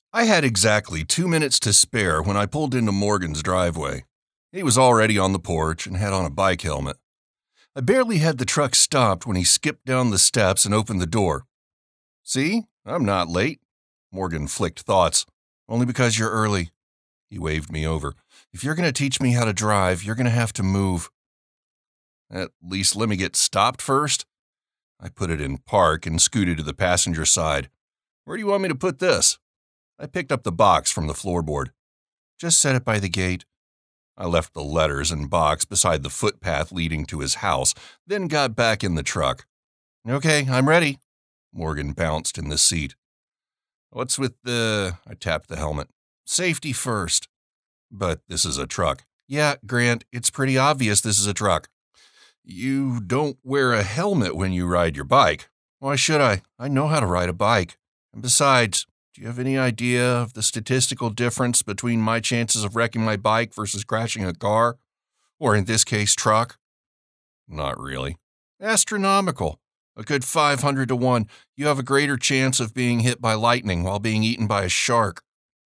I had exactly 2 minutes to spare when I pulled into Morgan's driveway. He was already on the porch and had on a bike helmet. I barely had the truck stopped when he skipped down the steps and opened the door. "See, I'm not late." Morgan flicked thoughts. "Only because you're early." He waved me over. "If you're going to teach me how to drive, you're going to have to move." "At least let me get stopped first." I put it in park and scooted to the passenger side. "Where do you want me to put this?" I picked up the box from the floorboard. "Just set it by the gate." I left the letters and box beside the footpath leading to his house, then got back in the truck. "Okay, I'm ready." Morgan bounced in the seat. "What's with the—" I tapped the helmet. "Safety first." "But this is a truck." "Yeah, Grant, it's pretty obvious this is a truck." "You don't wear a helmet when you ride your bike." "Why should I? I know how to ride a bike. And besides, do you have any idea of the statistical difference between my chances of wrecking my bike versus crashing a car? Or in this case, truck?" "Not really." "Astronomical. A good 500 to 1. You have a greater chance of being hit by lightning while being eaten by a shark."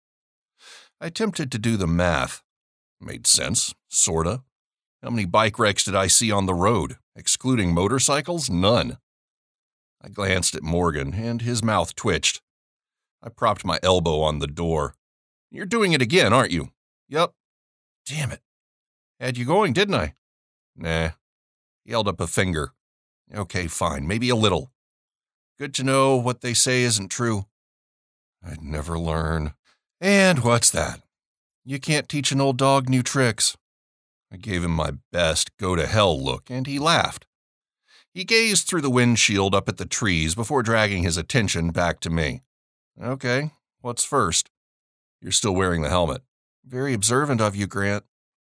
I attempted to do the math. Made sense, sorta. How many bike wrecks did I see on the road? Excluding motorcycles, none. I glanced at Morgan, and his mouth twitched. I propped my elbow on the door. "You're doing it again, aren't you?" "Yup." "Damn it. Had you going, didn't I?" "Nah." He held up a finger. "Okay, fine, maybe a little. Good to know what they say isn't true." "I'd never learn." "And what's that?" "You can't teach an old dog new tricks." I gave him my best go-to-hell look, and he laughed. He gazed through the windshield up at the trees before dragging his attention back to me. "Okay, what's first?" "You're still wearing the helmet." "Very observant of you, Grant."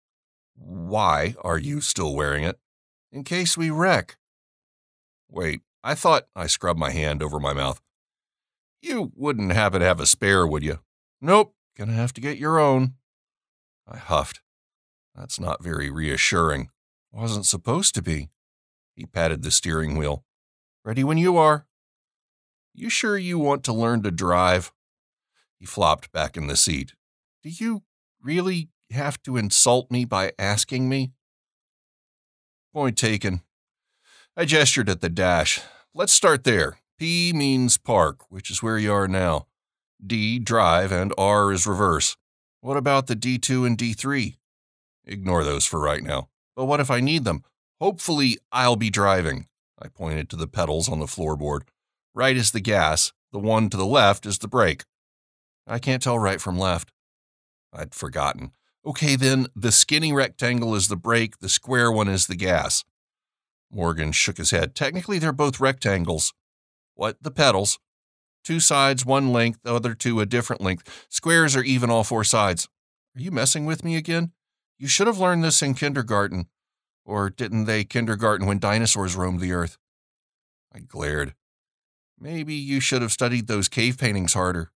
"Why are you still wearing it?" "In case we wreck." "Wait, I thought—" I scrubbed my hand over my mouth. "You wouldn't happen to have a spare, would you?" "Nope, gonna have to get your own." I huffed. "That's not very reassuring." "Wasn't supposed to be." He patted the steering wheel. "Ready when you are." "You sure you want to learn to drive?" He flopped back in the seat. "Do you really have to insult me by asking me?" "Point taken." I gestured at the dash. "Let's start there. P means park, which is where you are now. D, drive, and R is reverse." "What about the D2 and D3? "Ignore those for right now." "But what if I need them?" "Hopefully, I'll be driving." I pointed to the pedals on the floorboard. "Right is the gas. The one to the left is the brake." "I can't tell right from left." I'd forgotten. "Okay, then, the skinny rectangle is the brake, the square one is the gas." Morgan shook his head. "Technically, they're both rectangles." "What? The pedals?" "Two sides, one length, the other two a different length. Squares are even all four sides." "Are you messing with me again? You should have learned this in kindergarten. Or didn't they kindergarten when dinosaurs roamed the earth?" I glared. "Maybe you should have studied those cave paintings harder."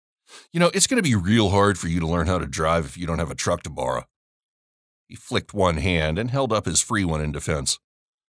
It's going to be real hard for you to learn how to drive if you don't have a truck to borrow." He flicked one hand and held up his free one in defense.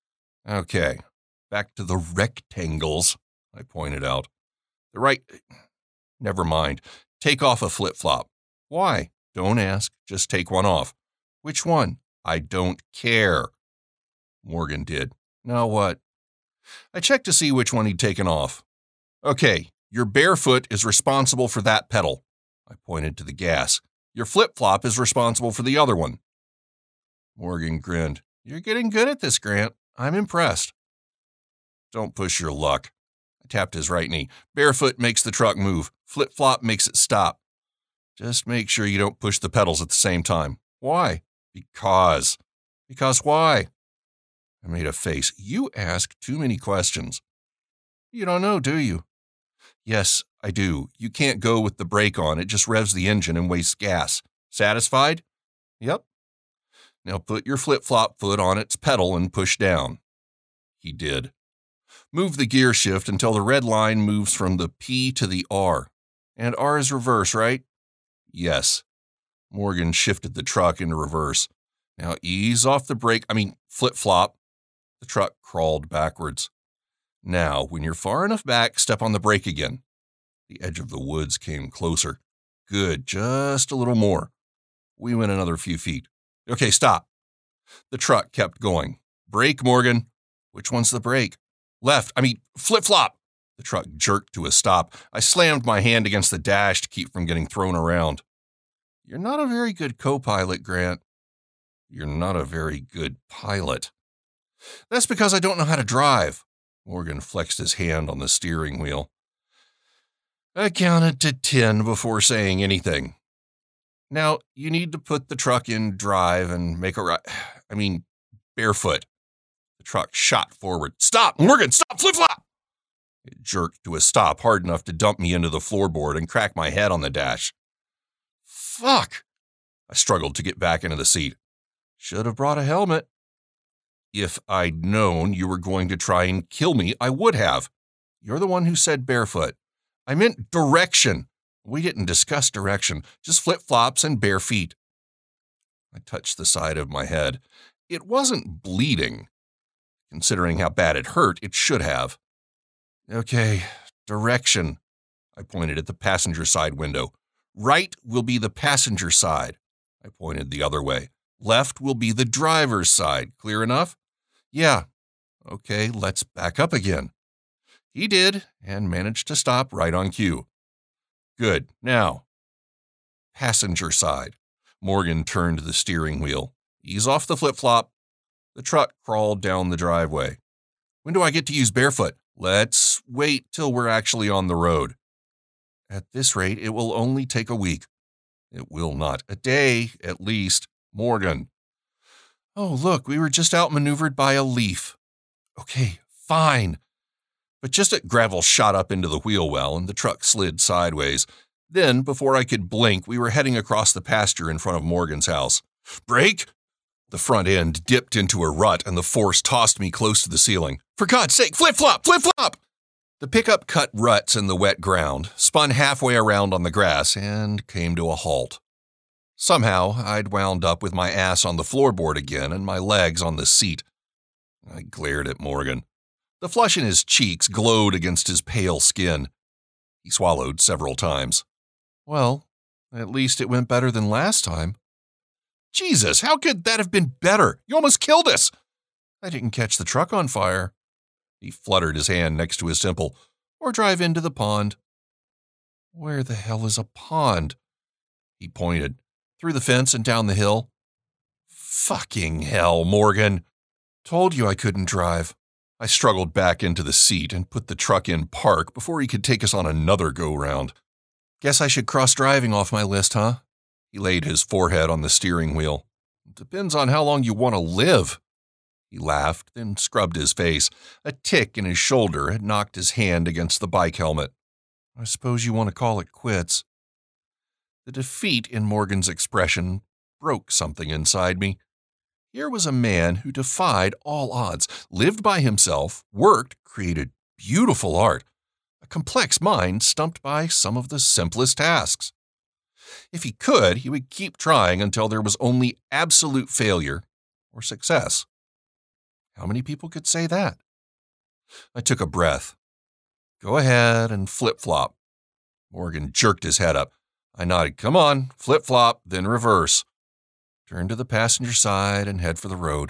"Okay, back to the rectangles," I pointed out. "The right... Never mind. Take off a flip-flop." "Why?" "Don't ask. Just take one off." "Which one?" "I don't care." Morgan did. "Now what?" I checked to see which one he'd taken off. "Okay, your bare foot is responsible for that pedal." I pointed to the gas. "Your flip-flop is responsible for the other one." Morgan grinned. "You're getting good at this, Grant. I'm impressed." "Don't push your luck." I tapped his right knee. "Barefoot makes the truck move. Flip-flop makes it stop. Just make sure you don't push the pedals at the same time." "Why?" "Because." "Because why?" I made a face. "You ask too many questions." "You don't know, do you?" "Yes, I do. You can't go with the brake on. It just revs the engine and wastes gas. Satisfied?" "Yep." "Now put your flip-flop foot on its pedal and push down." He did. "Move the gear shift until the red line moves from the P to the R." "And R is reverse, right?" "Yes." Morgan shifted the truck into reverse. "Now ease off the brake, flip-flop." The truck crawled backwards. "Now, when you're far enough back, step on the brake again." The edge of the woods came closer. Good, just a little more. We went another few feet. Okay, stop. The truck kept going. Brake, Morgan. Which one's the brake? Left, flip-flop. The truck jerked to a stop. I slammed my hand against the dash to keep from getting thrown around. You're not a very good co-pilot, Grant. You're not a very good pilot. That's because I don't know how to drive. Morgan flexed his hand on the steering wheel. I counted to 10 before saying anything. Now, you need to put the truck in drive and make a right. Barefoot. The truck shot forward. Stop, Morgan, stop, flip-flop! It jerked to a stop hard enough to dump me into the floorboard and crack my head on the dash. Fuck! I struggled to get back into the seat. Should have brought a helmet. If I'd known you were going to try and kill me, I would have. You're the one who said barefoot. I meant direction. We didn't discuss direction, just flip-flops and bare feet. I touched the side of my head. It wasn't bleeding. Considering how bad it hurt, it should have. Okay, direction. I pointed at the passenger side window. Right will be the passenger side. I pointed the other way. Left will be the driver's side. Clear enough? Yeah. Okay, let's back up again. He did, and managed to stop right on cue. Good. Now, passenger side. Morgan turned the steering wheel. Ease off the flip-flop. The truck crawled down the driveway. When do I get to use barefoot? Let's wait till we're actually on the road. At this rate, it will only take a week. It will not. A day, at least. Morgan. Oh, look, we were just outmaneuvered by a leaf. Okay, fine. But just as gravel shot up into the wheel well and the truck slid sideways. Then, before I could blink, we were heading across the pasture in front of Morgan's house. Brake! The front end dipped into a rut and the force tossed me close to the ceiling. For God's sake, flip-flop! Flip-flop! The pickup cut ruts in the wet ground, spun halfway around on the grass, and came to a halt. Somehow, I'd wound up with my ass on the floorboard again and my legs on the seat. I glared at Morgan. The flush in his cheeks glowed against his pale skin. He swallowed several times. Well, at least it went better than last time. Jesus, how could that have been better? You almost killed us. I didn't catch the truck on fire. He fluttered his hand next to his temple. Or drive into the pond. Where the hell is a pond? He pointed. Through the fence and down the hill. Fucking hell, Morgan. Told you I couldn't drive. I struggled back into the seat and put the truck in park before he could take us on another go-round. Guess I should cross driving off my list, huh? He laid his forehead on the steering wheel. Depends on how long you want to live. He laughed, then scrubbed his face. A tick in his shoulder had knocked his hand against the bike helmet. I suppose you want to call it quits. The defeat in Morgan's expression broke something inside me. Here was a man who defied all odds, lived by himself, worked, created beautiful art, a complex mind stumped by some of the simplest tasks. If he could, he would keep trying until there was only absolute failure or success. How many people could say that? I took a breath. Go ahead and flip-flop. Morgan jerked his head up. I nodded. Come on, flip-flop, then reverse. Turn to the passenger side and head for the road.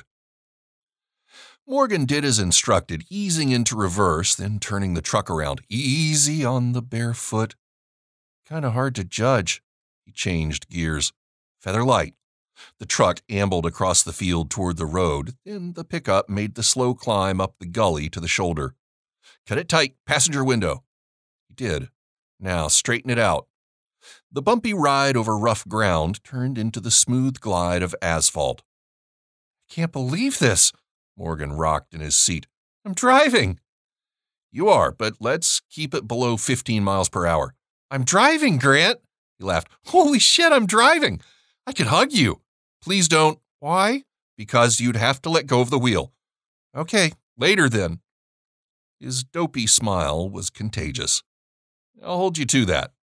Morgan did as instructed, easing into reverse, then turning the truck around. Easy on the bare foot. Kind of hard to judge. He changed gears. Feather light. The truck ambled across the field toward the road, then the pickup made the slow climb up the gully to the shoulder. Cut it tight, passenger window. He did. Now straighten it out. The bumpy ride over rough ground turned into the smooth glide of asphalt. I can't believe this, Morgan rocked in his seat. I'm driving. You are, but let's keep it below 15 miles per hour. I'm driving, Grant. He laughed. Holy shit, I'm driving. I could hug you. Please don't. Why? Because you'd have to let go of the wheel. Okay, later then. His dopey smile was contagious. I'll hold you to that.